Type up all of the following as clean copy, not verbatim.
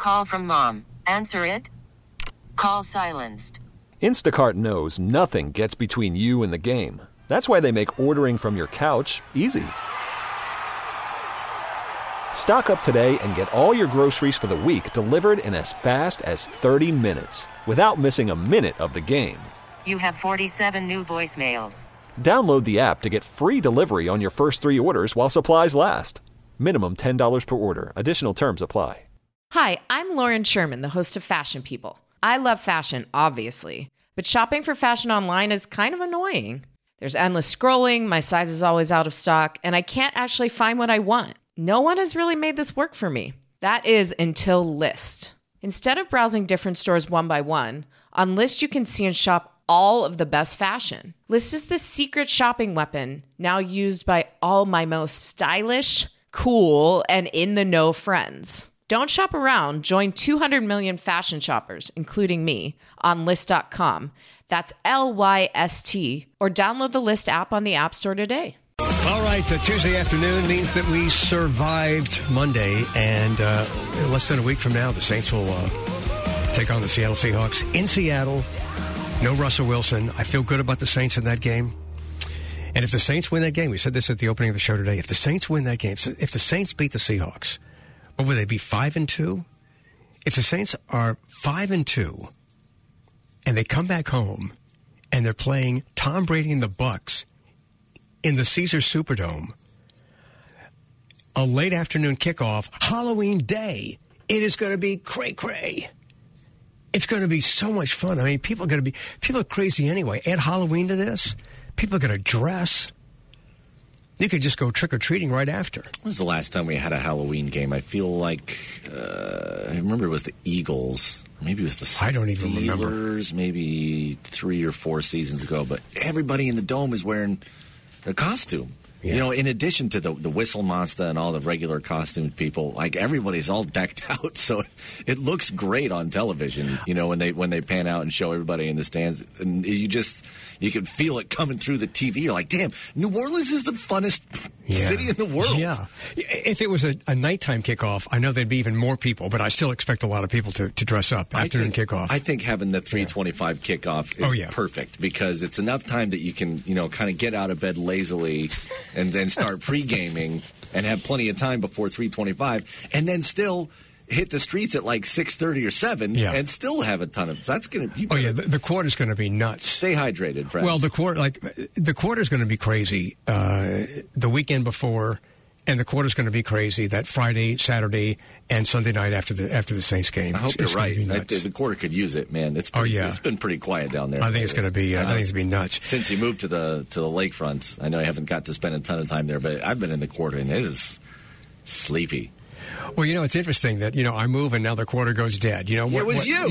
Call from mom. Answer it. Call silenced. Instacart knows nothing gets between you and the game. That's why they make ordering from your couch easy. Stock up today and get all your groceries for the week delivered in as fast as 30 minutes without missing a minute of the game. You have 47 new voicemails. Download the app to get free delivery on your first 3 orders while supplies last. Minimum $10 per order. Additional terms apply. Hi, I'm Lauren Sherman, the host of Fashion People. I love fashion, obviously, but shopping for fashion online is kind of annoying. There's endless scrolling, my size is always out of stock, and I can't actually find what I want. No one has really made this work for me. That is until Lyst. Instead of browsing different stores one by one, on Lyst you can see and shop all of the best fashion. Lyst is the secret shopping weapon now used by all my most stylish, cool, and in-the-know friends. Don't shop around. Join 200 million fashion shoppers, including me, on Lyst.com. That's Lyst, or download the Lyst app on the App Store today. All right, Tuesday afternoon means that we survived Monday, and less than a week from now, the Saints will take on the Seattle Seahawks in Seattle. No Russell Wilson. I feel good about the Saints in that game. And if the Saints win that game, we said this at the opening of the show today, if the Saints win that game, if the Saints beat the Seahawks, what would they be, 5-2? If the Saints are 5-2 and they come back home and they're playing Tom Brady and the Bucs in the Caesars Superdome, a late afternoon kickoff, Halloween day, it is going to be cray-cray. It's going to be so much fun. I mean, people are crazy anyway. Add Halloween to this, people are going to dress. You could just go trick-or-treating right after. When was the last time we had a Halloween game? I feel like, I remember it was the Eagles. Maybe it was the Steelers. I don't even remember. Maybe 3 or 4 seasons ago. But everybody in the Dome is wearing a costume. Yeah. You know, in addition to the Whistle Monster and all the regular costumed people, like everybody's all decked out, so it looks great on television. You know, when they pan out and show everybody in the stands, and you can feel it coming through the TV. You're like, damn, New Orleans is the funnest city in the world. Yeah, if it was a nighttime kickoff, I know there'd be even more people, but I still expect a lot of people to dress up afternoon kickoff. I think having the 3:25 kickoff is perfect because it's enough time that you can, kind of get out of bed lazily and then start pre-gaming and have plenty of time before 3:25, and then still hit the streets at like 6:30 or 7 and still have a ton of. That's going to be. The quarter's going to be nuts. Stay hydrated, friends. Well, the quarter's going to be crazy the weekend before, and the quarter's going to be crazy that Friday, Saturday, and Sunday night after the Saints game. I hope you're right. The quarter could use it, man. It's been pretty quiet down there. I think it's going to be. I think it's going to be nuts. Since you moved to the lakefront, I know I haven't got to spend a ton of time there, but I've been in the quarter and it is sleepy. Well, it's interesting that, I move and now the quarter goes dead. It was you.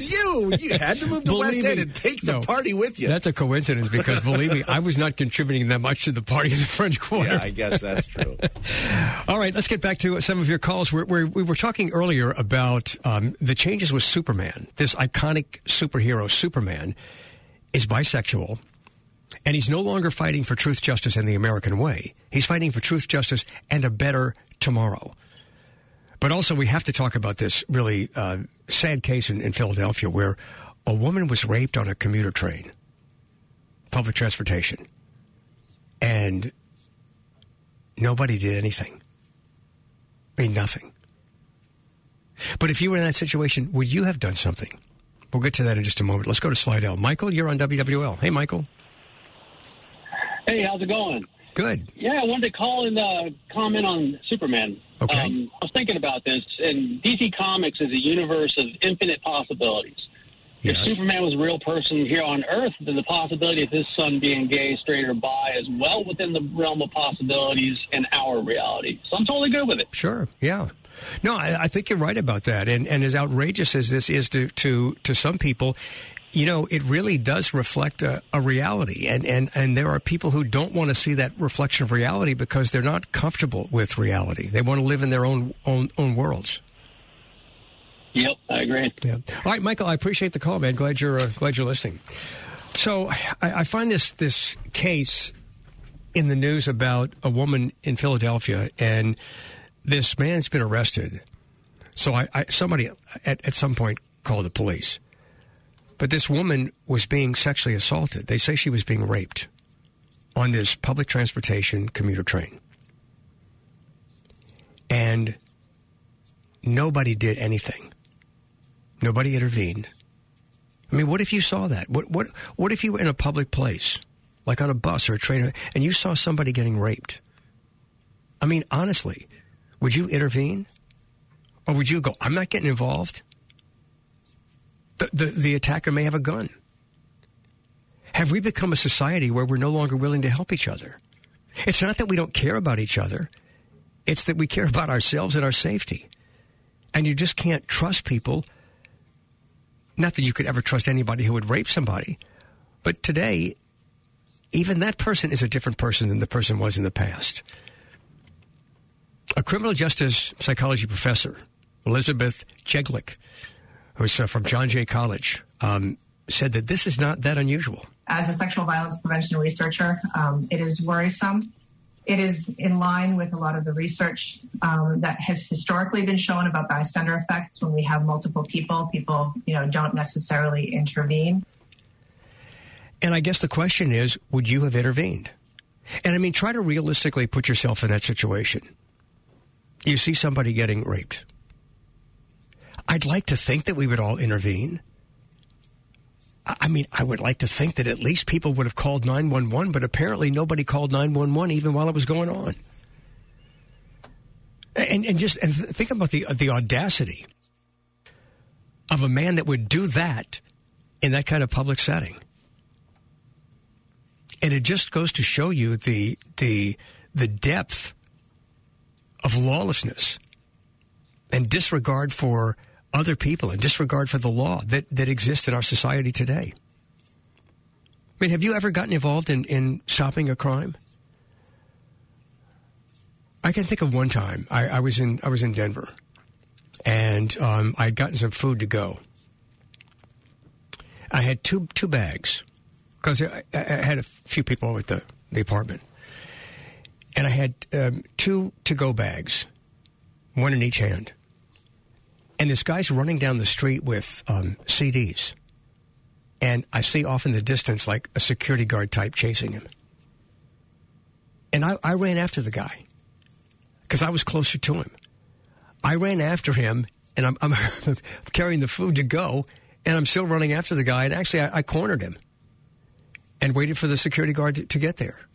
You had to move to West End and take the party with you. That's a coincidence because, believe me, I was not contributing that much to the party in the French Quarter. Yeah, I guess that's true. All right, let's get back to some of your calls. We were talking earlier about the changes with Superman. This iconic superhero, Superman, is bisexual. And he's no longer fighting for truth, justice, and the American way. He's fighting for truth, justice, and a better tomorrow. But also, we have to talk about this really sad case in Philadelphia where a woman was raped on a commuter train, public transportation, and nobody did anything. I mean, nothing. But if you were in that situation, would you have done something? We'll get to that in just a moment. Let's go to Slidell. Michael, you're on WWL. Hey, Michael. Hey, how's it going? Good. Yeah, I wanted to call and comment on Superman. Okay. I was thinking about this, and DC Comics is a universe of infinite possibilities. Yes. If Superman was a real person here on Earth, then the possibility of his son being gay, straight, or bi is well within the realm of possibilities in our reality. So I'm totally good with it. Sure, yeah. No, I think you're right about that. And as outrageous as this is to some people, it really does reflect a reality. And there are people who don't want to see that reflection of reality because they're not comfortable with reality. They want to live in their own worlds. Yep, I agree. Yeah. All right, Michael, I appreciate the call, man. Glad you're listening. So I find this case in the news about a woman in Philadelphia, and this man's been arrested. So somebody at some point called the police. But this woman was being sexually assaulted. They say she was being raped on this public transportation commuter train. And nobody did anything. Nobody intervened. I mean, what if you saw that? What if you were in a public place, like on a bus or a train, and you saw somebody getting raped? I mean, honestly, would you intervene? Or would you go, I'm not getting involved? The attacker may have a gun. Have we become a society where we're no longer willing to help each other? It's not that we don't care about each other. It's that we care about ourselves and our safety. And you just can't trust people. Not that you could ever trust anybody who would rape somebody. But today, even that person is a different person than the person was in the past. A criminal justice psychology professor, Elizabeth Jeglick, who's from John Jay College, said that this is not that unusual. As a sexual violence prevention researcher, it is worrisome. It is in line with a lot of the research that has historically been shown about bystander effects. When we have multiple people, don't necessarily intervene. And I guess the question is, would you have intervened? And I mean, try to realistically put yourself in that situation. You see somebody getting raped. I'd like to think that we would all intervene. I mean, I would like to think that at least people would have called 911, but apparently nobody called 911 even while it was going on. And think about the audacity of a man that would do that in that kind of public setting. And it just goes to show you the depth of lawlessness and disregard for other people and disregard for the law that exists in our society today. I mean, have you ever gotten involved in stopping a crime? I can think of one time. I was in Denver, and I'd gotten some food to go. I had two bags because I had a few people over at the apartment, and I had 2 to-go bags, one in each hand. And this guy's running down the street with CDs. And I see off in the distance like a security guard type chasing him. And I ran after the guy because I was closer to him. I ran after him, and I'm carrying the food to go, and I'm still running after the guy. And actually, I cornered him and waited for the security guard to get there.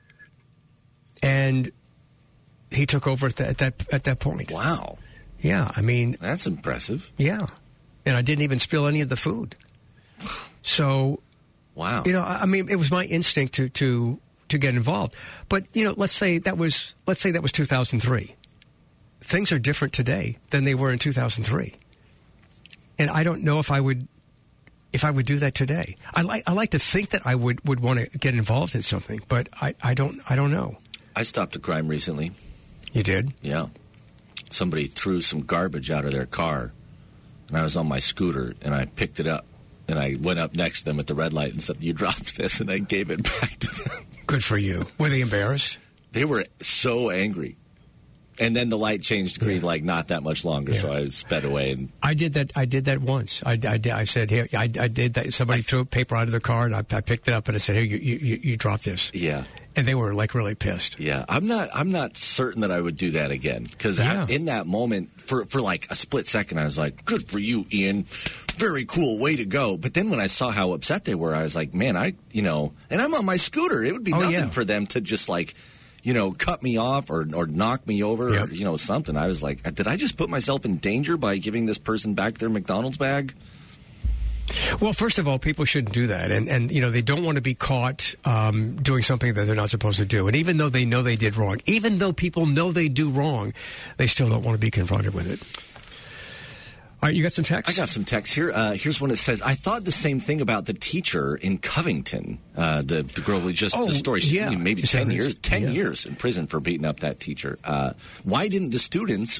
And he took over at that point. Wow. Yeah, I mean... That's impressive. Yeah. And I didn't even spill any of the food. So... Wow. I mean, it was my instinct to get involved. But, let's say that was 2003. Things are different today than they were in 2003. And I don't know if I would do that today. I like to think that I would want to get involved in something, but I don't know. I stopped a crime recently. You did? Yeah. Somebody threw some garbage out of their car, and I was on my scooter, and I picked it up, and I went up next to them at the red light and said, "You dropped this," and I gave it back to them. Good for you. Were they embarrassed? They were so angry. And then the light changed green like not that much longer, so I sped away. And I did that once. I said, "Here, I did that." Somebody threw paper out of their car, and I picked it up, and I said, "Here, you dropped this." Yeah. And they were like really pissed. Yeah, I'm not certain that I would do that again because in that moment, for like a split second, I was like, "Good for you, Ian, very cool, way to go." But then when I saw how upset they were, I was like, "Man, and I'm on my scooter. It would be nothing for them to just like, cut me off or knock me over or something." I was like, "Did I just put myself in danger by giving this person back their McDonald's bag?" Well, first of all, people shouldn't do that. And they don't want to be caught doing something that they're not supposed to do. And even though they know they did wrong, even though people know they do wrong, they still don't want to be confronted with it. All right, you got some text? I got some text here. Here's one that says, "I thought the same thing about the teacher in Covington." The girl we the story, maybe 10 years in prison for beating up that teacher. Why didn't the students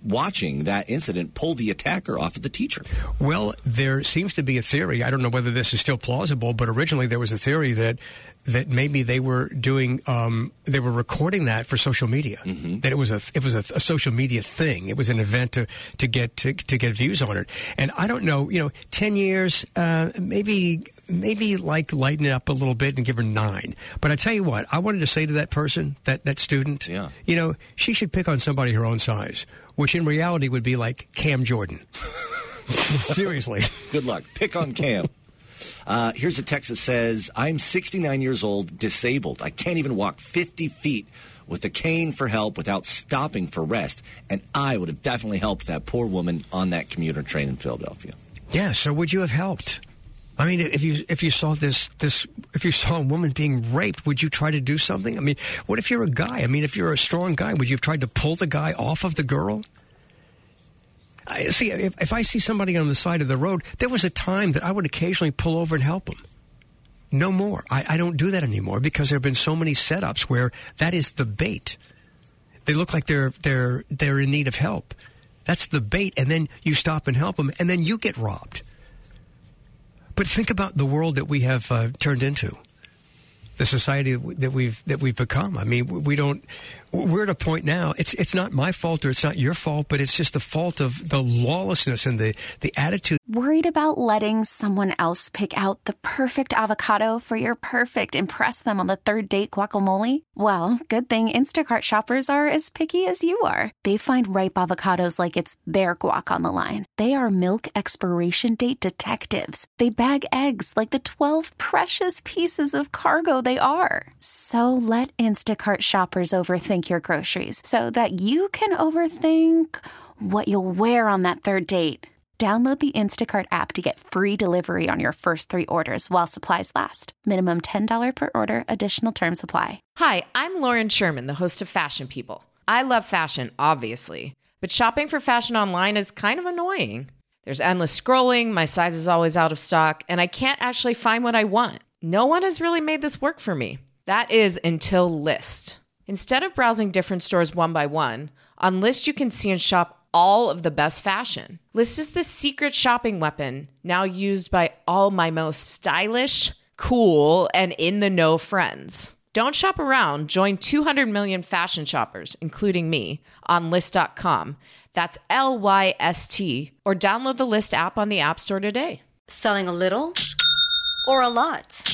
watching that incident pull the attacker off of the teacher. Well, there seems to be a theory. I don't know whether this is still plausible, but originally there was a theory that maybe they were doing they were recording that for social media. Mm-hmm. That it was a social media thing. It was an event to get views on it. And I don't know, 10 years, maybe like lighten it up a little bit and give her 9. But I tell you what, I wanted to say to that person, that student, she should pick on somebody her own size, which in reality would be like Cam Jordan. Seriously. Good luck. Pick on Cam. Here's a text that says, I'm 69 years old, disabled. I can't even walk 50 feet with a cane for help without stopping for rest. And I would have definitely helped that poor woman on that commuter train in Philadelphia. Yeah, so would you have helped? I mean, if you saw if you saw a woman being raped, would you try to do something? I mean, what if you're a guy? I mean, if you're a strong guy, would you have tried to pull the guy off of the girl? See, if I see somebody on the side of the road, there was a time that I would occasionally pull over and help them. No more. I don't do that anymore because there have been so many setups where that is the bait. They look like they're in need of help. That's the bait, and then you stop and help them, and then you get robbed. But think about the world that we have turned into, the society that we've become. I mean, we're at a point now. It's not my fault or it's not your fault, but it's just the fault of the lawlessness and the attitude. Worried about letting someone else pick out the perfect avocado for your perfect impress them on the third date guacamole? Well, good thing Instacart shoppers are as picky as you are. They find ripe avocados like it's their guac on the line. They are milk expiration date detectives. They bag eggs like the 12 precious pieces of cargo they are. So let Instacart shoppers overthink your groceries so that you can overthink what you'll wear on that third date. Download the Instacart app to get free delivery on your first 3 orders while supplies last. Minimum $10 per order. Additional terms apply. Hi, I'm Lauren Sherman, the host of Fashion People. I love fashion, obviously, but shopping for fashion online is kind of annoying. There's endless scrolling, my size is always out of stock, and I can't actually find what I want. No one has really made this work for me. That is until Lyst. Instead of browsing different stores one by one, on Lyst you can see and shop all of the best fashion. Lyst is the secret shopping weapon now used by all my most stylish, cool, and in-the-know friends. Don't shop around. Join 200 million fashion shoppers, including me, on Lyst.com. That's Lyst, or download the Lyst app on the App Store today. Selling a little or a lot?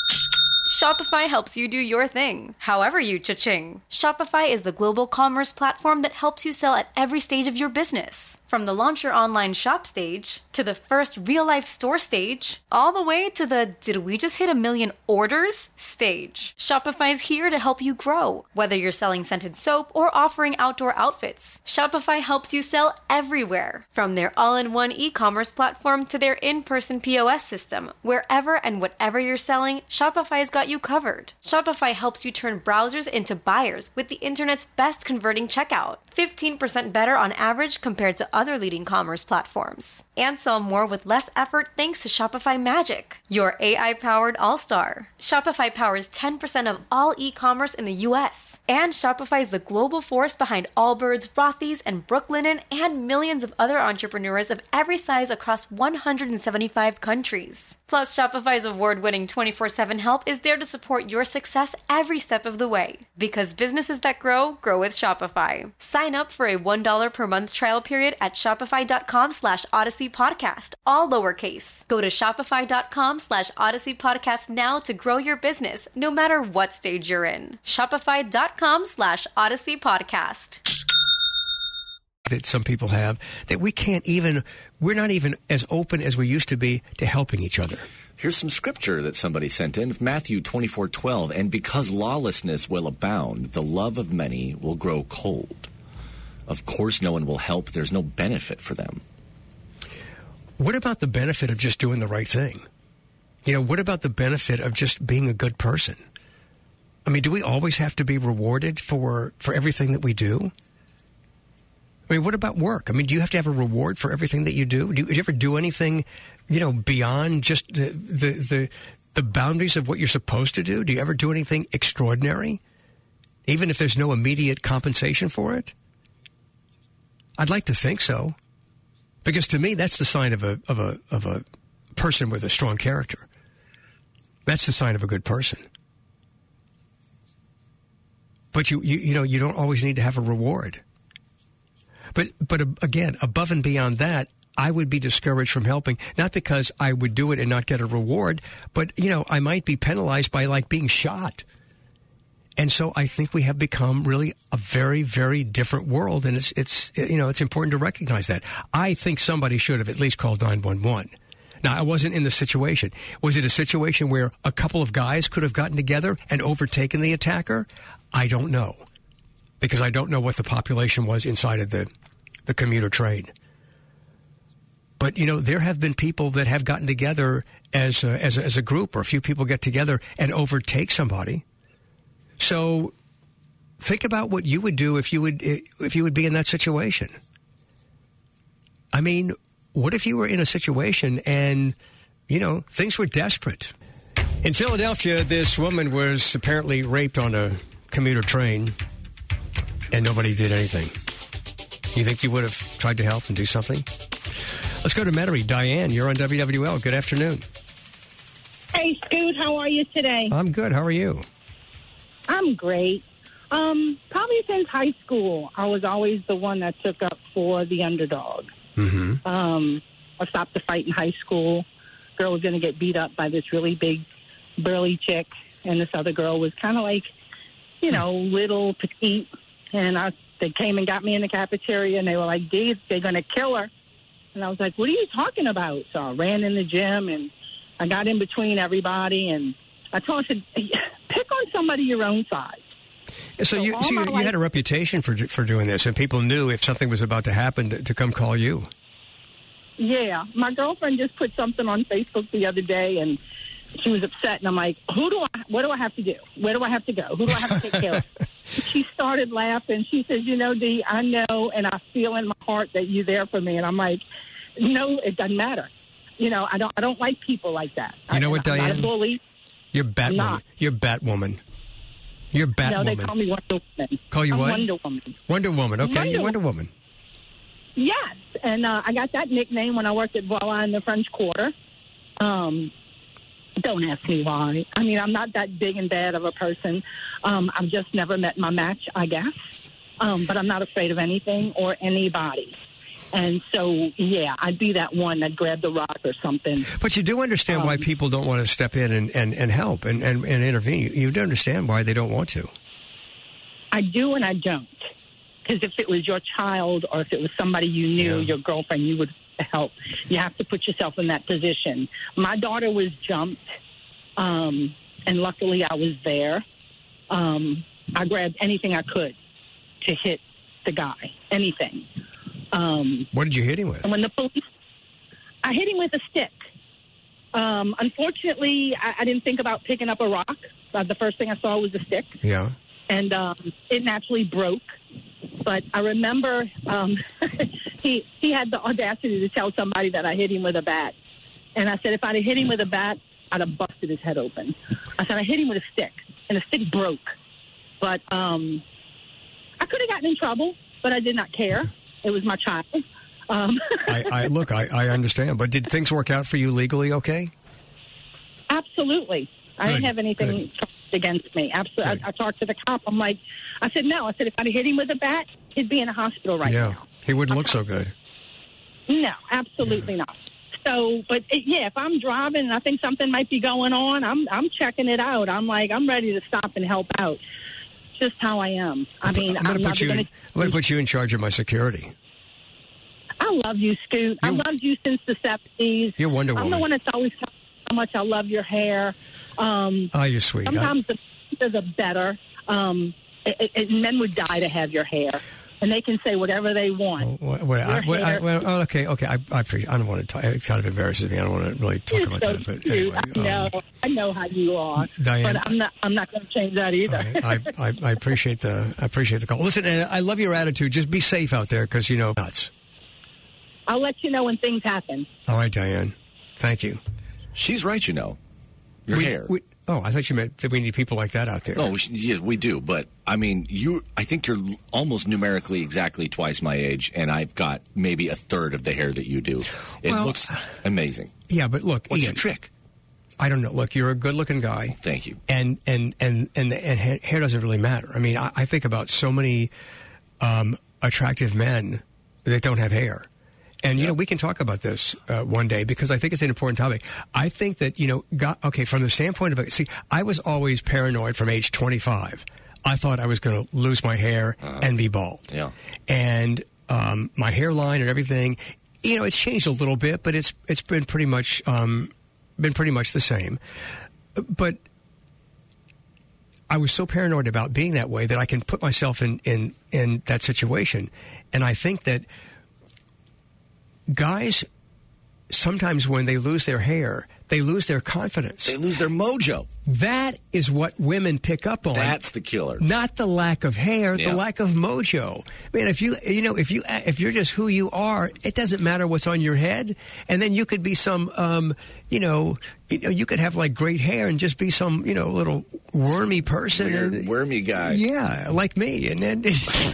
Shopify helps you do your thing, however you cha-ching. Shopify is the global commerce platform that helps you sell at every stage of your business. From the launch your online shop stage, to the first real-life store stage, all the way to the did we just hit 1 million orders stage. Shopify's here to help you grow. Whether you're selling scented soap or offering outdoor outfits, Shopify helps you sell everywhere. From their all-in-one e-commerce platform to their in-person POS system, wherever and whatever you're selling, Shopify's got you covered. Shopify helps you turn browsers into buyers with the internet's best converting checkout. 15% better on average compared to other leading commerce platforms. And sell more with less effort thanks to Shopify Magic, your AI-powered all-star. Shopify powers 10% of all e-commerce in the U.S. And Shopify is the global force behind Allbirds, Rothy's, and Brooklinen, and millions of other entrepreneurs of every size across 175 countries. Plus, Shopify's award-winning 24/7 help is there to support your success every step of the way. Because businesses that grow, grow with Shopify. Sign up for a $1 per month trial period at shopify.com/Odyssey Podcast, all lowercase. Go to shopify.com/Odyssey Podcast now to grow your business, no matter what stage you're in. Shopify.com/Odyssey Podcast. That some people have, that we're not even as open as we used to be to helping each other. Here's some scripture that somebody sent in. Matthew 24:12, and because lawlessness will abound, the love of many will grow cold. Of course, no one will help. There's no benefit for them. What about the benefit of just doing the right thing? What about the benefit of just being a good person? I mean, do we always have to be rewarded for everything that we do? I mean, what about work? I mean, do you have to have a reward for everything that you do? Do you ever do anything, beyond just the boundaries of what you're supposed to do? Do you ever do anything extraordinary, even if there's no immediate compensation for it? I'd like to think so. Because to me, that's the sign of a person with a strong character. That's the sign of a good person. But you don't always need to have a reward. But again, above and beyond that, I would be discouraged from helping, not because I would do it and not get a reward, but, I might be penalized by, like, being shot. And so I think we have become really a very, very different world, and it's important to recognize that. I think somebody should have at least called 911. Now, I wasn't in the situation. Was it a situation where a couple of guys could have gotten together and overtaken the attacker? I don't know, because I don't know what the population was inside of the commuter train. But, there have been people that have gotten together as a group, or a few people get together and overtake somebody. So think about what you would do if you would be in that situation. I mean, what if you were in a situation and, things were desperate? In Philadelphia, this woman was apparently raped on a commuter train, and nobody did anything. You think you would have tried to help and do something? Let's go to Metairie. Diane, you're on WWL. Good afternoon. Hey, Scoot, how are you today? I'm good. How are you? I'm great. Probably since high school, I was always the one that took up for the underdog. Mm-hmm. I stopped the fight in high school. Girl was going to get beat up by this really big, burly chick, and this other girl was kind of like, little, petite. And they came and got me in the cafeteria, and they were like, "Dee, they're going to kill her." And I was like, "What are you talking about?" So I ran in the gym, and I got in between everybody, and I told her, pick on somebody your own size. So you had a reputation for doing this, and people knew if something was about to happen to come call you. Yeah. My girlfriend just put something on Facebook the other day, and she was upset, and I'm like, what do I have to do? Where do I have to go? Who do I have to take care of? She started laughing. She says, Dee, I know, and I feel in my heart that you're there for me. And I'm like, no, it doesn't matter. I don't like people like that. You know what, Diane? I'm not a bully. You're Batwoman. You're Batwoman. You're Batwoman. No, they call me Wonder Woman. Call you what? Wonder Woman. Wonder Woman. Okay, you're Wonder Woman. Yes, and I got that nickname when I worked at Voila in the French Quarter. Don't ask me why. I mean, I'm not that big and bad of a person. I've just never met my match, I guess. But I'm not afraid of anything or anybody. And so, yeah, I'd be that one that grabbed a rock or something. But you do understand why people don't want to step in and help and intervene. You do understand why they don't want to. I do and I don't. Because if it was your child or if it was somebody you knew, your girlfriend, you would help. You have to put yourself in that position. My daughter was jumped, and luckily I was there. I grabbed anything I could to hit the guy, anything. What did you hit him with? And when the police, I hit him with a stick. Unfortunately, I didn't think about picking up a rock. The first thing I saw was a stick. Yeah. And it naturally broke. But I remember he had the audacity to tell somebody that I hit him with a bat. And I said, if I'd have hit him with a bat, I'd have busted his head open. I said, I hit him with a stick, and the stick broke. But I could have gotten in trouble, but I did not care. It was my child. I understand. But did things work out for you legally okay? Absolutely. I didn't have anything against me. Absolutely. I talked to the cop. I said, no. I said, if I'd hit him with a bat, he'd be in a hospital right now. He wouldn't look so good. No, absolutely not. So, but if I'm driving and I think something might be going on, I'm checking it out. I'm ready to stop and help out. Just how I am. I'm going to put you in charge of my security. I love you, Scoot. I loved you since the 70s. You're Wonder Woman. I'm the one that's always telling you how much I love your hair. You're sweet. Sometimes the better. Men would die to have your hair. And they can say whatever they want. Okay. I appreciate. I don't want to talk. It kind of embarrasses me. I don't want to really talk about that. But anyway, I know how you are, Diane. But I'm not going to change that either. Right. I appreciate the call. Listen, I love your attitude. Just be safe out there, because nuts. I'll let you know when things happen. All right, Diane. Thank you. She's right. Your hair. Oh, I thought you meant that we need people like that out there. No, yes, we do. But, I mean, I think you're almost numerically exactly twice my age, and I've got maybe a third of the hair that you do. It looks amazing. Yeah, but look, what's Ian, your trick? I don't know. Look, you're a good-looking guy. Thank you. And hair doesn't really matter. I mean, I think about so many attractive men that don't have hair. And, you know, we can talk about this one day because I think it's an important topic. I think that, you know, from the standpoint of, see, I was always paranoid from age 25. I thought I was going to lose my hair and be bald. Yeah. And my hairline and everything, you know, it's changed a little bit, but it's been pretty much the same. But I was so paranoid about being that way that I can put myself in that situation. And I think that guys, sometimes when they lose their hair, they lose their confidence. They lose their mojo. That is what women pick up on. That's the killer. Not the lack of hair, the lack of mojo. I mean, if you're just who you are, it doesn't matter what's on your head. And then you could be some, you could have like great hair and just be some, little wormy person. Weird, wormy guy. Yeah, like me. And then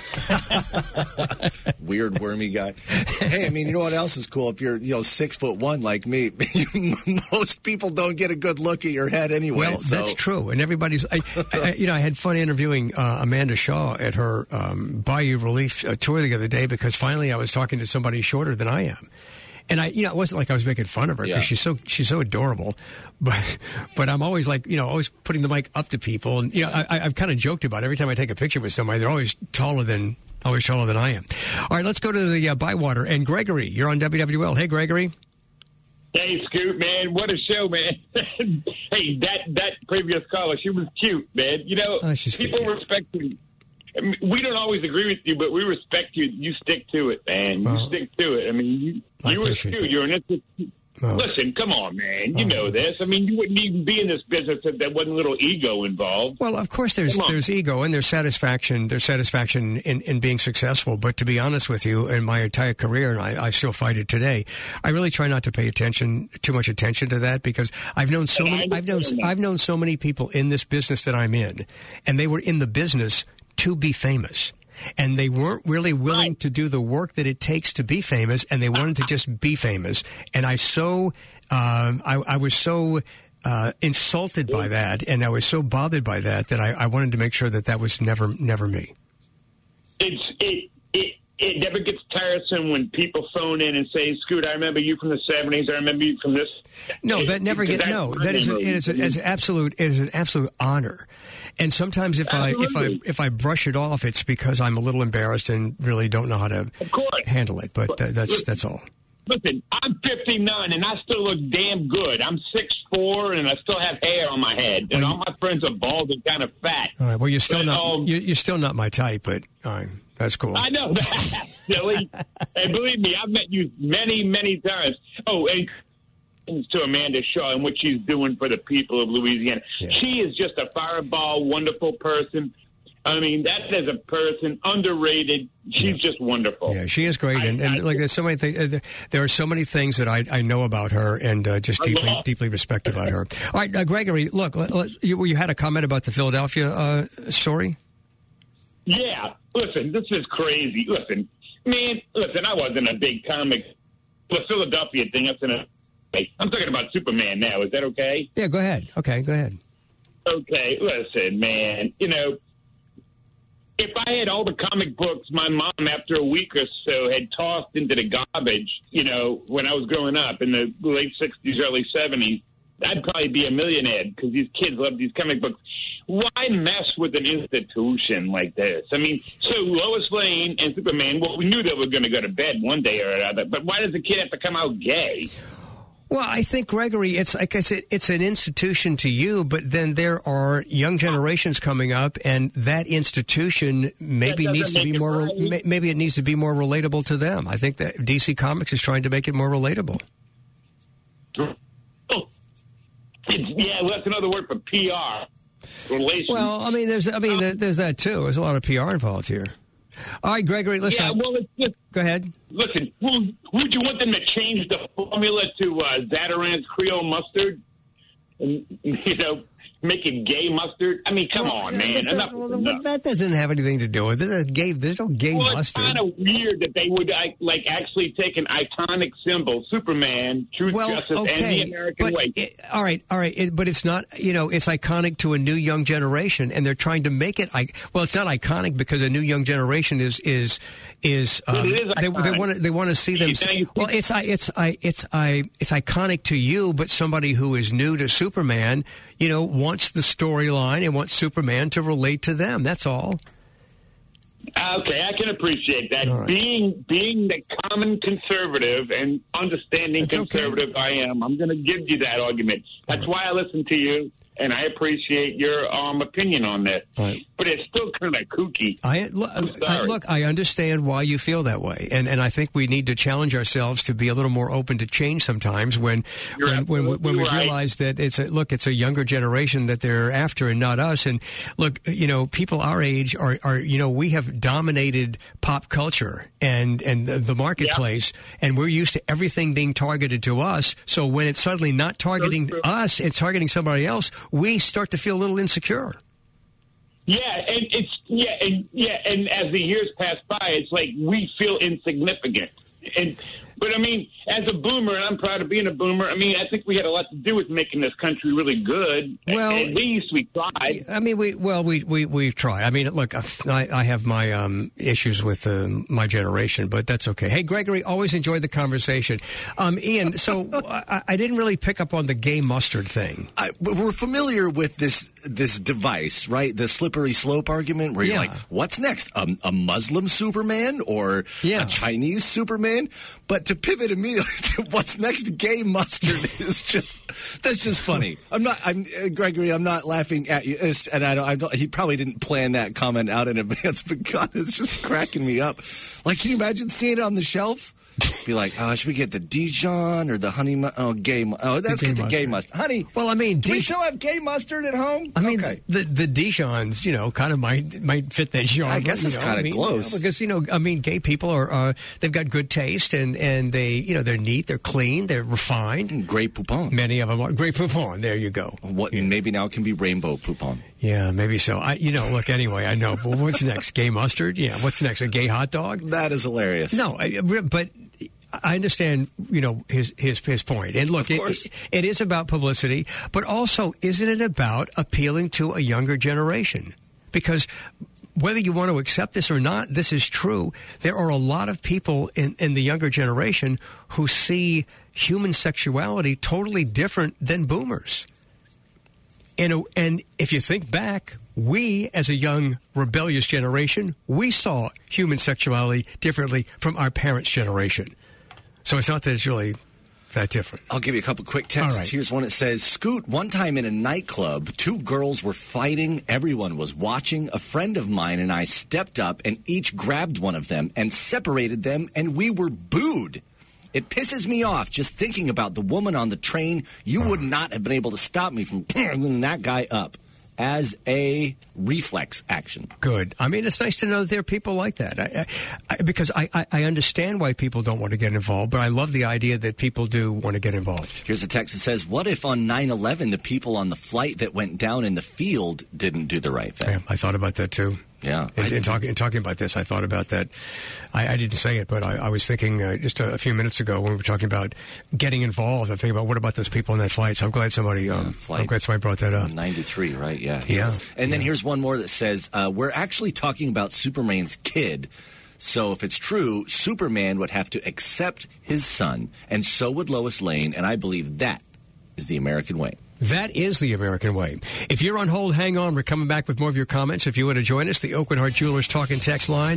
weird, wormy guy. Hey, I mean, you know what else is cool? If you're, 6'1" like me, most people don't get a good look at your head anyway. Well, that's true. And everybody's, I had fun interviewing Amanda Shaw at her Bayou Relief tour the other day because finally I was talking to somebody shorter than I am. And it wasn't like I was making fun of her because she's so adorable, but I'm always like, always putting the mic up to people. And, I've kind of joked about it. Every time I take a picture with somebody, they're always taller than I am. All right, let's go to the Bywater. And Gregory, you're on WWL. Hey, Gregory. Hey, Scoot, man. What a show, man. Hey, that previous caller, she was cute, man. People respect you. I mean, we don't always agree with you, but we respect you. You stick to it, man. You stick to it. I mean, you were Scoot. You're an institution. Listen, come on, man. You know this. I mean, you wouldn't even be in this business if there wasn't a little ego involved. Well, of course there's ego and there's satisfaction. There's satisfaction in being successful. But to be honest with you, in my entire career, and I still fight it today, I really try not to pay too much attention to that because I've known so many people in this business that I'm in, and they were in the business to be famous. And they weren't really willing to do the work that it takes to be famous, and they wanted to just be famous. And I was so insulted by that, and I was so bothered by that I wanted to make sure that was never me. It never gets tiresome when people phone in and say, "Scoot, I remember you from the '70s. I remember you from this." No, that never gets. No, that is an absolute honor. And sometimes if I brush it off, it's because I'm a little embarrassed and really don't know how to handle it. But that's all. Listen, I'm 59 and I still look damn good. I'm 6'4" and I still have hair on my head, and all my friends are bald and kind of fat. All right. Well, you're still not my type, but all right. That's cool. I know that, silly. And believe me, I've met you many, many times. Oh, and to Amanda Shaw and what she's doing for the people of Louisiana. Yeah. She is just a fireball, wonderful person. I mean, that is a person, underrated. She's just wonderful. Yeah, she is great. And like, there's so many things. There are so many things that I know about her and just deeply respect about her. All right, Gregory, look, you had a comment about the Philadelphia story? Yeah. Listen, this is crazy. Listen, I wasn't a big comic. The Philadelphia thing, I'm talking about Superman now. Is that okay? Yeah, go ahead. Okay, go ahead. Okay, listen, man. If I had all the comic books my mom, after a week or so, had tossed into the garbage, when I was growing up in the late 60s, early 70s, I'd probably be a millionaire because these kids love these comic books. Why mess with an institution like this? I mean, so Lois Lane and Superman, well, we knew they were going to go to bed one day or another, but why does the kid have to come out gay? Well, I think, Gregory, it's like I said, it's an institution to you, but then there are young generations coming up, and that institution maybe needs to be more. Maybe it needs to be more relatable to them. I think that DC Comics is trying to make it more relatable. That's another word for PR. Relations. Well, I mean, there's that too. There's a lot of PR involved here. All right, Gregory, listen. Yeah, well, it's just, go ahead. Listen, would you want them to change the formula to Zatarain's Creole mustard? And, make it gay mustard? I mean, come on, man. That doesn't have anything to do with it. There's no gay mustard. It's kind of weird that they would like actually take an iconic symbol, Superman, truth, justice, and the American way. All right. But it's not, it's iconic to a new young generation, and they're trying to make it. It's not iconic because a new young generation is they want to see them. Well, it's iconic to you, but somebody who is new to Superman, wants the storyline and wants Superman to relate to them. That's all. Okay, I can appreciate that. Right. Being the common conservative and understanding conservative I am, I'm going to give you that argument. That's why I listen to you, and I appreciate your opinion on that. Right. But it's still kind of kooky. I understand why you feel that way, and I think we need to challenge ourselves to be a little more open to change sometimes when we realize that it's a younger generation that they're after and not us. And look, people our age are we have dominated pop culture and the marketplace, and we're used to everything being targeted to us. So when it's suddenly not targeting us, it's targeting somebody else, we start to feel a little insecure. And as the years pass by, it's like we feel insignificant. But I mean, as a boomer, and I'm proud of being a boomer, I mean, I think we had a lot to do with making this country really good. Well, at least we tried. I mean, we've tried. I mean, look, I have my issues with my generation, but that's okay. Hey, Gregory, always enjoyed the conversation. Ian, so I didn't really pick up on the gay mustard thing. We're familiar with this device, right? The slippery slope argument, where you're like, what's next? A Muslim Superman or a Chinese Superman? But to pivot immediately to what's next, gay mustard that's just funny. Gregory, I'm not laughing at you, and he probably didn't plan that comment out in advance, but God, it's just cracking me up. Like, can you imagine seeing it on the shelf? Be like, should we get the Dijon or the honey? Gay. Let's get the gay mustard, honey. Well, I mean, do we still have gay mustard at home? I mean, the Dijons, kind of might fit that genre. I guess it's kind of close because gay people are they've got good taste and they they're neat, they're clean, they're refined. Grey Poupon. Many of them are Grey Poupon. There you go. Maybe now it can be Rainbow Poupon. Yeah, maybe so. Look, anyway, I know. But what's next? Gay mustard? Yeah. What's next? A gay hot dog? That is hilarious. No, but I understand, his point. And look, it is about publicity, but also, isn't it about appealing to a younger generation? Because whether you want to accept this or not, this is true. There are a lot of people in the younger generation who see human sexuality totally different than boomers. And if you think back, we, as a young, rebellious generation, we saw human sexuality differently from our parents' generation. So it's not that it's really that different. I'll give you a couple quick texts. Right. Here's one that says, Scoot, one time in a nightclub, two girls were fighting. Everyone was watching. A friend of mine and I stepped up and each grabbed one of them and separated them, and we were booed. It pisses me off just thinking about the woman on the train. You would not have been able to stop me from pulling that guy up as a reflex action. Good. I mean, it's nice to know that there are people like that. Because I understand why people don't want to get involved, but I love the idea that people do want to get involved. Here's a text that says, what if on 9/11 the people on the flight that went down in the field didn't do the right thing? Yeah, I thought about that too. Yeah. In talking about this, I thought about that. I didn't say it, but I was thinking just a few minutes ago when we were talking about getting involved. I'm thinking about what about those people on that flight. So I'm glad somebody brought that up. 93, right? Yeah. Yeah. And then here's one more that says, we're actually talking about Superman's kid. So if it's true, Superman would have to accept his son, and so would Lois Lane, and I believe that is the American way. That is the American way. If you're on hold, hang on. We're coming back with more of your comments. If you want to join us, the Aucoin Hart Jewelers Talk and Text line,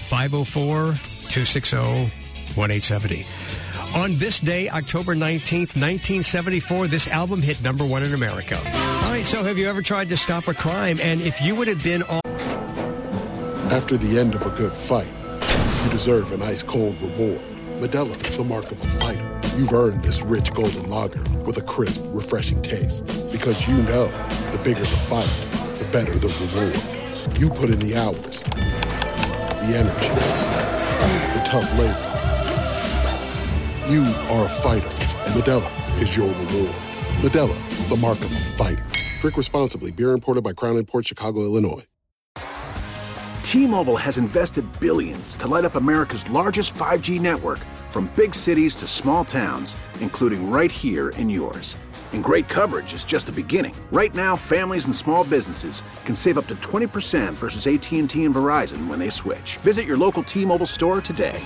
504-260-1870. On this day, October 19th, 1974, this album hit number one in America. All right, so have you ever tried to stop a crime? And if you would have been on... After the end of a good fight, you deserve an ice-cold reward. Modelo is the mark of a fighter. You've earned this rich golden lager with a crisp, refreshing taste. Because you know, the bigger the fight, the better the reward. You put in the hours, the energy, the tough labor. You are a fighter, and Modelo is your reward. Modelo, the mark of a fighter. Drink responsibly. Beer imported by Crown Imports, Chicago, Illinois. T-Mobile has invested billions to light up America's largest 5G network, from big cities to small towns, including right here in yours. And great coverage is just the beginning. Right now, families and small businesses can save up to 20% versus AT&T and Verizon when they switch. Visit your local T-Mobile store today.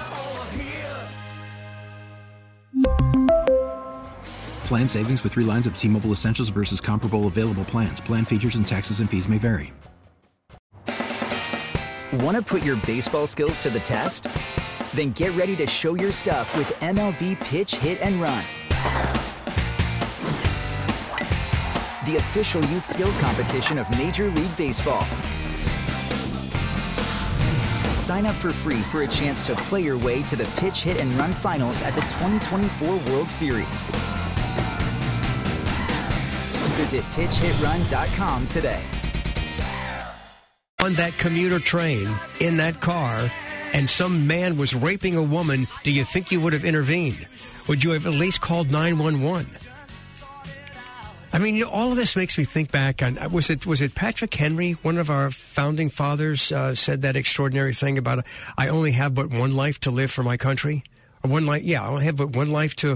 Plan savings with 3 lines of T-Mobile Essentials versus comparable available plans. Plan features and taxes and fees may vary. Want to put your baseball skills to the test? Then get ready to show your stuff with MLB Pitch, Hit, and Run. The official youth skills competition of Major League Baseball. Sign up for free for a chance to play your way to the Pitch, Hit, and Run finals at the 2024 World Series. Visit pitchhitrun.com today. On that commuter train, in that car, and some man was raping a woman, do you think you would have intervened? Would you have at least called 911? I mean, all of this makes me think back on, was it Patrick Henry, one of our founding fathers, said that extraordinary thing about, I only have but one life to live for my country? Or one life, I only have but one life to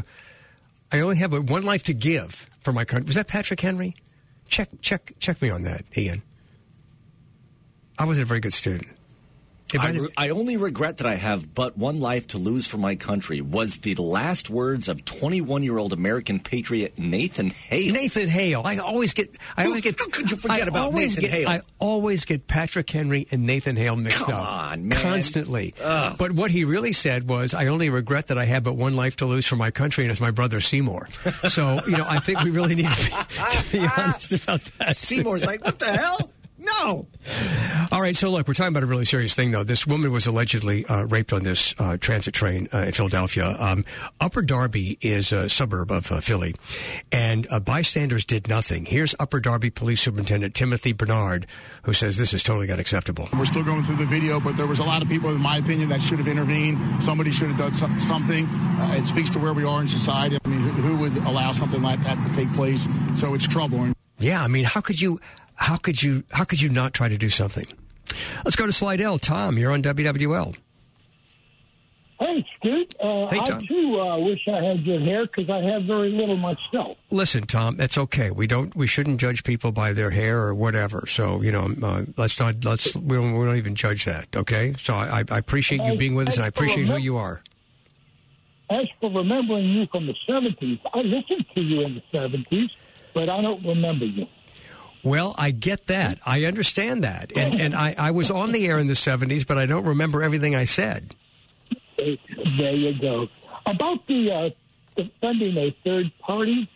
give for my country. Was that Patrick Henry? Check me on that, Ian. I wasn't a very good student. I only regret that I have but one life to lose for my country was the last words of 21-year-old American patriot Nathan Hale. Nathan Hale. How could you forget about Nathan Hale? I always get Patrick Henry and Nathan Hale mixed up. Come on, man. Constantly. But what he really said was, I only regret that I have but one life to lose for my country, and it's my brother Seymour. So, I think we really need to be honest about that. Seymour's like, what the hell? No. All right, so look, we're talking about a really serious thing, though. This woman was allegedly raped on this transit train in Philadelphia. Upper Darby is a suburb of Philly, and bystanders did nothing. Here's Upper Darby Police Superintendent Timothy Bernard, who says this is totally unacceptable. We're still going through the video, but there was a lot of people, in my opinion, that should have intervened. Somebody should have done something. It speaks to where we are in society. I mean, who would allow something like that to take place? So it's troubling. Yeah, I mean, how could you not try to do something? Let's go to Slidell. Tom, you're on WWL. Hey, Scoot. Hey, Tom. I, too, wish I had your hair because I have very little myself. Listen, Tom, that's okay. We shouldn't judge people by their hair or whatever. So, we don't even judge that, okay? So I appreciate you being with us, and I appreciate who you are. As for remembering you from the 70s, I listened to you in the 70s, but I don't remember you. Well, I get that. I understand that. And I was on the air in the 70s, but I don't remember everything I said. There you go. About the defending a third party,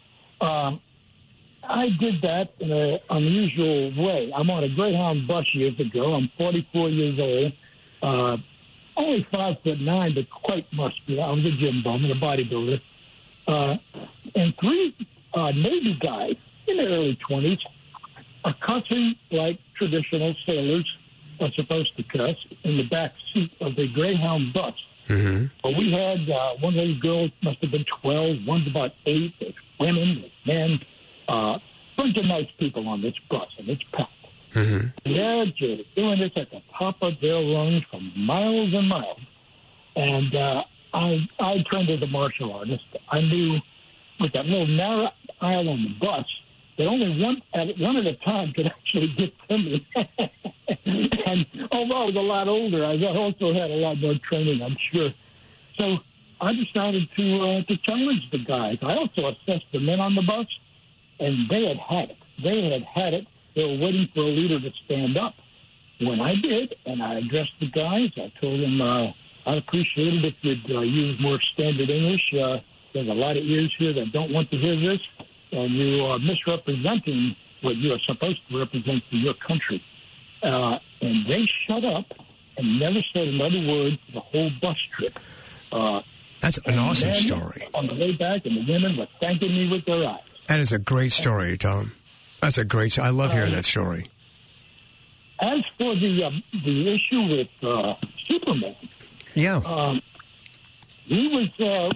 I did that in an unusual way. I'm on a Greyhound bus years ago. I'm 44 years old. Only 5'9", but quite muscular. I was a gym bum and a bodybuilder. And 3 Navy guys in their early 20s are cussing like traditional sailors are supposed to cuss in the back seat of the Greyhound bus. Mm-hmm. But we had one of those girls, must have been 12, one's about 8, there's women, there's men, bunch of nice people on this bus, and it's packed. Mm-hmm. They're just doing this at the top of their lungs for miles and miles. And I trained as a martial artist. I knew with that little narrow aisle on the bus that only one at a time could actually get to me. And although I was a lot older, I also had a lot more training, I'm sure. So I decided to challenge the guys. I also assessed the men on the bus, and they had had it. They were waiting for a leader to stand up. When I did, and I addressed the guys, I told them I'd appreciate it if you'd use more standard English. There's a lot of ears here that don't want to hear this, and you are misrepresenting what you are supposed to represent for your country. And they shut up and never said another word for the whole bus trip. That's an awesome story. On the way back, and the women were thanking me with their eyes. That is a great story, Tom. That's a great story. I love hearing that story. As for the issue with Superman, yeah, he was.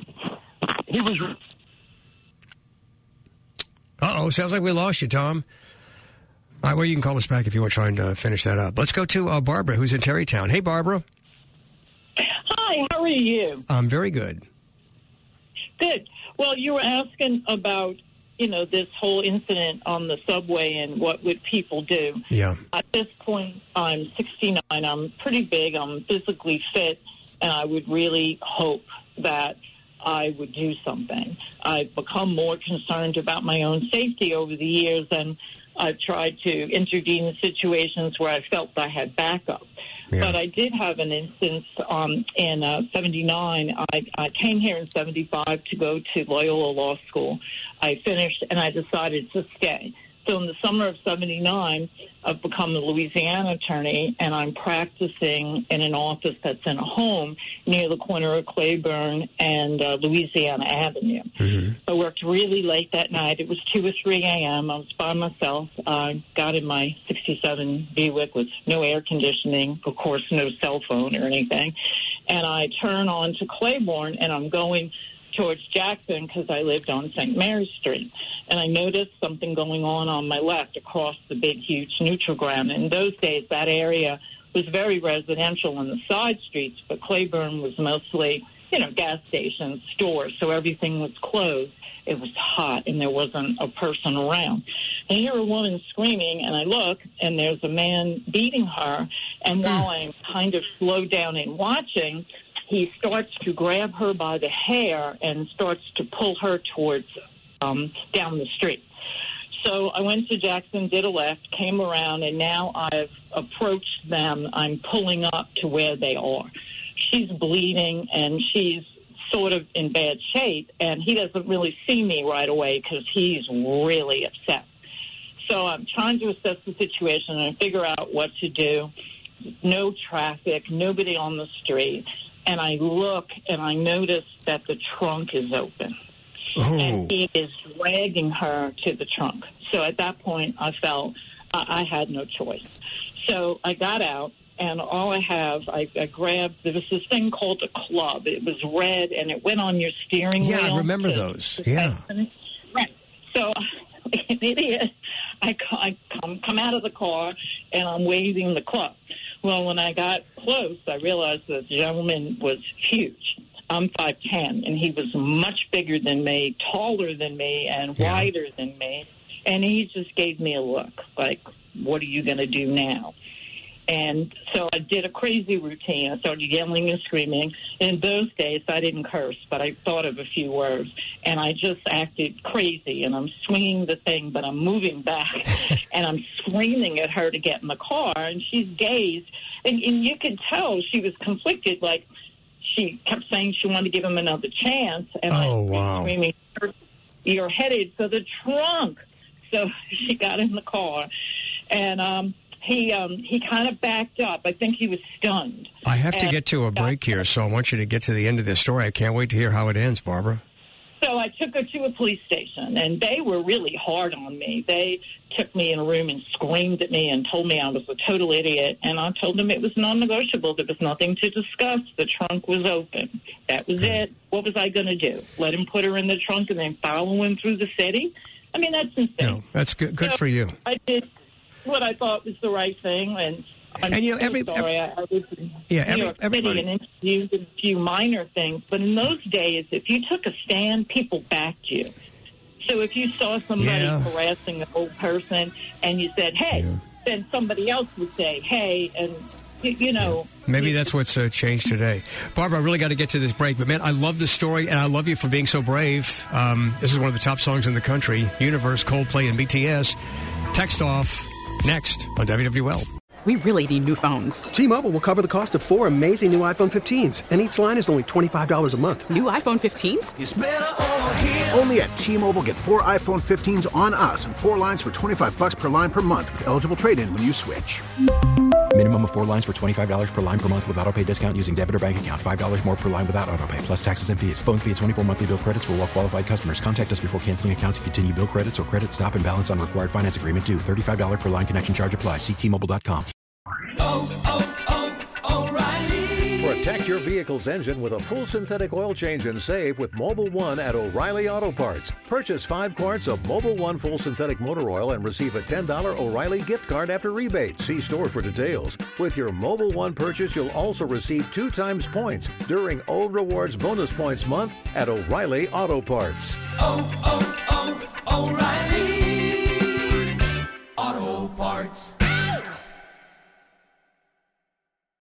Uh-oh, sounds like we lost you, Tom. All right, well, you can call us back if you want to try and finish that up. Let's go to Barbara, who's in Terrytown. Hey, Barbara. Hi, how are you? I'm very good. Good. Well, you were asking about, this whole incident on the subway and what would people do. Yeah. At this point, I'm 69. I'm pretty big. I'm physically fit, and I would really hope that I would do something. I've become more concerned about my own safety over the years, and I've tried to intervene in situations where I felt I had backup. Yeah. But I did have an instance in 79. I came here in 75 to go to Loyola Law School. I finished, and I decided to stay. So in the summer of 79, I've become a Louisiana attorney, and I'm practicing in an office that's in a home near the corner of Claiborne and Louisiana Avenue. Mm-hmm. I worked really late that night. It was 2 or 3 a.m. I was by myself. I got in my 67 Buick with no air conditioning, of course, no cell phone or anything. And I turn on to Claiborne, and I'm going towards Jackson because I lived on St. Mary Street. And I noticed something going on my left across the big, huge Nutrigram. In those days, that area was very residential in the side streets, but Claiborne was mostly, gas stations, stores, so everything was closed. It was hot, and there wasn't a person around. I hear a woman screaming, and I look, and there's a man beating her. And while I'm kind of slowed down in watching, he starts to grab her by the hair and starts to pull her towards down the street. So I went to Jackson, did a left, came around, and now I've approached them. I'm pulling up to where they are. She's bleeding, and she's sort of in bad shape, and he doesn't really see me right away because he's really upset. So I'm trying to assess the situation and figure out what to do. No traffic, nobody on the street. And I look, and I notice that the trunk is open. Oh. And he is dragging her to the trunk. So at that point, I felt I had no choice. So I got out, and all I grabbed, there was this thing called a club. It was red, and it went on your steering wheel. Yeah, I remember those. Yeah. Right. So, like an idiot, I come out of the car, and I'm waving the club. Well, when I got close, I realized the gentleman was huge. I'm 5'10", and he was much bigger than me, taller than me, and wider than me. And he just gave me a look, like, what are you going to do now? And so I did a crazy routine. I started yelling and screaming. In those days, I didn't curse, but I thought of a few words. And I just acted crazy, and I'm swinging the thing, but I'm moving back. And I'm screaming at her to get in the car, and she's dazed. And you could tell she was conflicted, like she kept saying she wanted to give him another chance. And I was screaming, you're headed for the trunk. So she got in the car, and he kind of backed up. I think he was stunned. I have to get to a break here, so I want you to get to the end of this story. I can't wait to hear how it ends, Barbara. So I took her to a police station, and they were really hard on me. They took me in a room and screamed at me and told me I was a total idiot. And I told them it was non-negotiable. There was nothing to discuss. The trunk was open. That was it. What was I going to do? Let him put her in the trunk and then follow him through the city? I mean, that's insane. No, that's good for you. I did what I thought was the right thing, and I'm sorry. I was in New York City and interviewed a few minor things, but in those days, if you took a stand, people backed you. So if you saw somebody harassing an old person and you said, hey, then somebody else would say, hey, and Maybe that's what's changed today. Barbara, I really got to get to this break, but man, I love the story, and I love you for being so brave. This is one of the top songs in the country, Universe, Coldplay, and BTS. Text off next on WWL. We really need new phones. T-Mobile will cover the cost of 4 amazing new iPhone 15s, and each line is only $25 a month. New iPhone 15s? It's better over here. Only at T-Mobile, get 4 iPhone 15s on us and 4 lines for $25 per line per month with eligible trade-in when you switch. Minimum of 4 lines for $25 per line per month with autopay discount using debit or bank account. $5 more per line without autopay, plus taxes and fees. Phone fee at 24 monthly bill credits for well-qualified customers. Contact us before canceling account to continue bill credits or credit stop and balance on required finance agreement due. $35 per line connection charge applies. See T-Mobile.com. O'Reilly. For a Protect your vehicle's engine with a full synthetic oil change and save with Mobil 1 at O'Reilly Auto Parts. Purchase 5 quarts of Mobil 1 full synthetic motor oil and receive a $10 O'Reilly gift card after rebate. See store for details. With your Mobil 1 purchase, you'll also receive 2 times points during O Rewards Bonus Points Month at O'Reilly Auto Parts. O'Reilly.